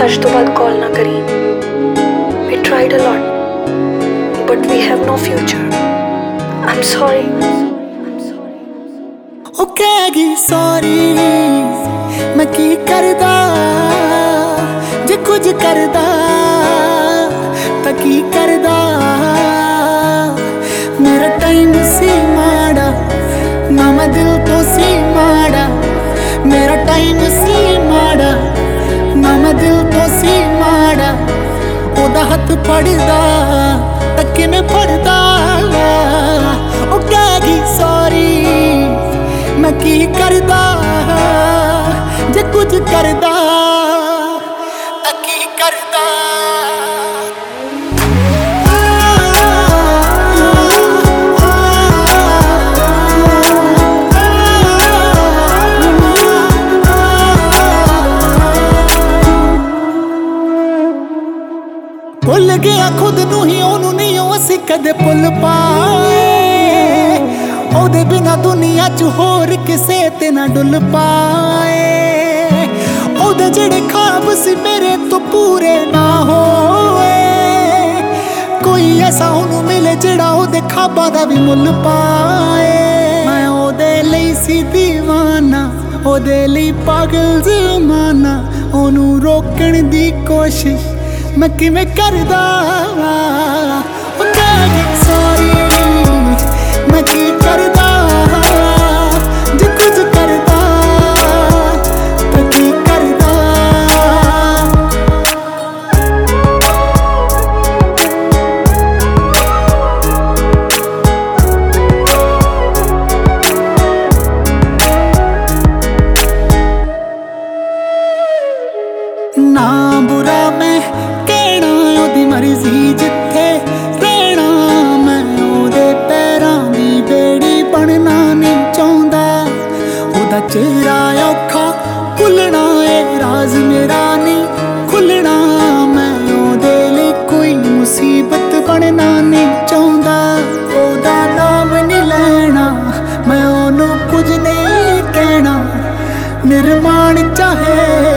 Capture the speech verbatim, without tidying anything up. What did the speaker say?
ਅੱਜ ਤੋਂ ਬਾਅਦ ਕਾਲ ਨਾ ਕਰੀ। We tried a lot, but we have no future. I'm sorry. ਉਹ ਕਹਿ ਗਈ ਸੌਰੀ, ਮੈਂ ਕੀ ਕਰਦਾ ਜੇ ਕੁਝ ਕਰਦਾ ਤਾਂ ਕੀ ਕਰਦਾ। ਮੇਰਾ ਟਾਈਮ ਸੀ ਮਾੜਾ, ਨਾ ਮੈਂ ਦਿਲ ਤੋਂ ਸੀ ਮਾੜਾ। ਮੇਰਾ ਟਾਈਮ ਸੀ ਮਾੜਾ, ਨਾ ਮੈਂ ਦਿਲ ਤੋਂ ਸੀ ਮਾੜਾ। ਉਹਦਾ ਹੱਥ ਫੜਦਾ ਤਾਂ ਕਿਵੇਂ ਫੜਦਾ। ਉਹ ਕਹਿ ਗਈ ਸੌਰੀ, ਮੈਂ ਕੀ ਕਰਦਾ ਜੇ ਕੁਝ ਕਰਦਾ ਤਾਂ ਕੀ ਕਰਦਾ। ਭੁੱਲ ਗਿਆ ਖੁਦ ਨੂੰ ਹੀ, ਉਹਨੂੰ ਨਹੀਂ ਉਹ ਅਸੀਂ ਕਦੇ ਭੁੱਲ ਪਾਏ। ਉਹਦੇ ਬਿਨਾ ਦੁਨੀਆ 'ਚ ਹੋਰ ਕਿਸੇ ਤੇ ਨਾ ਡੁੱਲ ਪਾਏ। ਉਹਦੇ ਜਿਹੜੇ ਖਾਬ ਸੀ ਮੇਰੇ ਤੋਂ ਪੂਰੇ ਨਾ ਹੋਏ। ਕੋਈ ਐਸਾ ਉਹਨੂੰ ਮਿਲੇ ਜਿਹੜਾ ਉਹਦੇ ਖਾਬਾਂ ਦਾ ਵੀ ਮੁੱਲ ਪਾਏ। ਮੈਂ ਉਹਦੇ ਲਈ ਸੀ ਦੀਵਾਨਾ, ਉਹਦੇ ਲਈ ਪਾਗਲ ਜ਼ਮਾਨਾ। ਉਹਨੂੰ ਰੋਕਣ ਦੀ ਕੋਸ਼ਿਸ਼ ਮੈਂ ਕਿਵੇਂ ਕਰਦਾ। ਉਹ ਕਹਿ ਗਈ ਸੌਰੀ, ਮੈਂ ਕੀ ਕਰਦਾ ਜੇ ਕੁਝ ਕਰਦਾ ਤਾਂ ਕੀ ਕਰਦਾ। ਨਾ ਬੁਰਾ ਮੈਂ ਕਹਿਣਾ, ਉਹਦੀ ਮਰਜ਼ੀ ਜਿੱਥੇ ਰਹਿਣਾ। ਮੈਂ ਉਹਦੇ ਪੈਰਾਂ ਦੀ ਬੇੜੀ ਬਣਨਾ ਨਹੀਂ ਚਾਹੁੰਦਾ। ਉਹਦਾ ਚਿਹਰਾ ਔਖਾ ਭੁੱਲਣਾ ਏ ਰਾਜ਼ ਮੇਰਾ ਨਹੀਂ ਖੁੱਲਣਾ। ਮੈਂ ਉਹਦੇ ਲਈ ਕੋਈ ਮੁਸੀਬਤ ਬਣਨਾ ਨਹੀਂ ਚਾਹੁੰਦਾ। ਉਹਦਾ ਨਾਮ ਨਹੀਂ ਲੈਣਾ, ਮੈਂ ਉਹਨੂੰ ਕੁਝ ਨਹੀਂ ਕਹਿਣਾ। ਨਿਰਮਾਣ ਚਾਹੇ